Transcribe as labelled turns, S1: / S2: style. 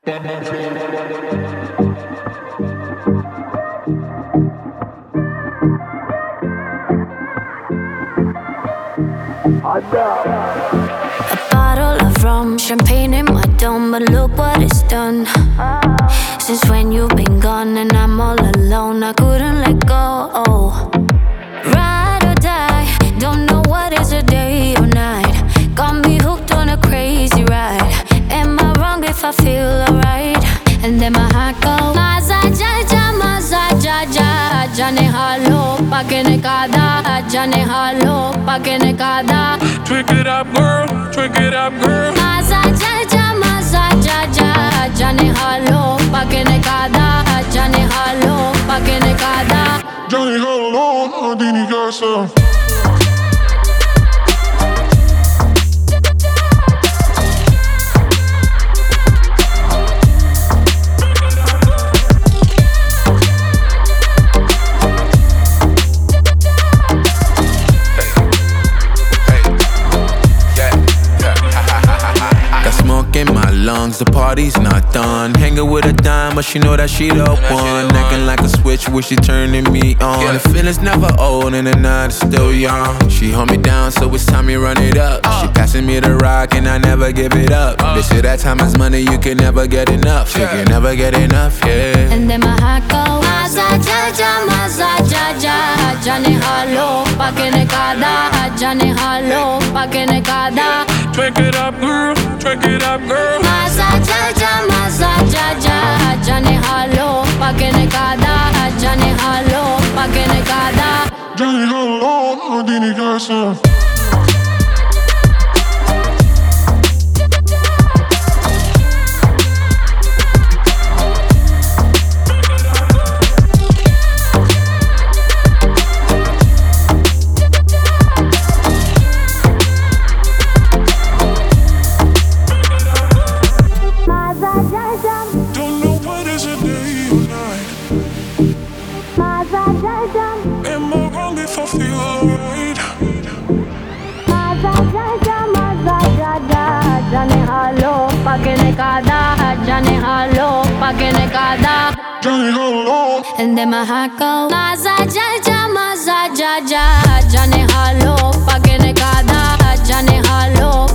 S1: A bottle of rum, champagne in my dome, but look what it's done. Since when you've been gone and I'm all alone, I couldn't let go. Ride or die, don't know what is a day or night. Got me hooked on a crazy ride. Am I wrong if I feel alright? And then my heart goes Maza ja, jane halo, pakene kada, jane halo, pakene kada.
S2: Twig it up, girl, twig it up, girl.
S1: Maza ja, jane halo, pakene kada, jane halo, pakene kada.
S2: Johnny Halo, Adini Garza.
S3: In my lungs, the party's not done. Hanging with a dime, but she know that she the one. Acting like a switch, wish she turning me on. The feeling's never old and the night is still young. She hold me down, so it's time me run it up. She passing me the rock and I never give it up. They say that time is money, you can never get enough. You can never get enough, yeah.
S1: And then my heart goes Maza ja, jane halo, pakene kada, jane halo, pakene kada.
S2: Twig it up, girl, twig it up, girl.
S1: Maza ja, jane halo, pakene kada, jane halo, pakene kada.
S2: Johnny Halo, Adini Garza. Don't know what is a day or night. Am I wrong if I feel alright?
S1: Jane halo, pakene kada, jane halo, pakene kada.
S2: Johnny Halo.
S1: And then my heart goes Maza ja, jane halo, pakene kada, jane halo.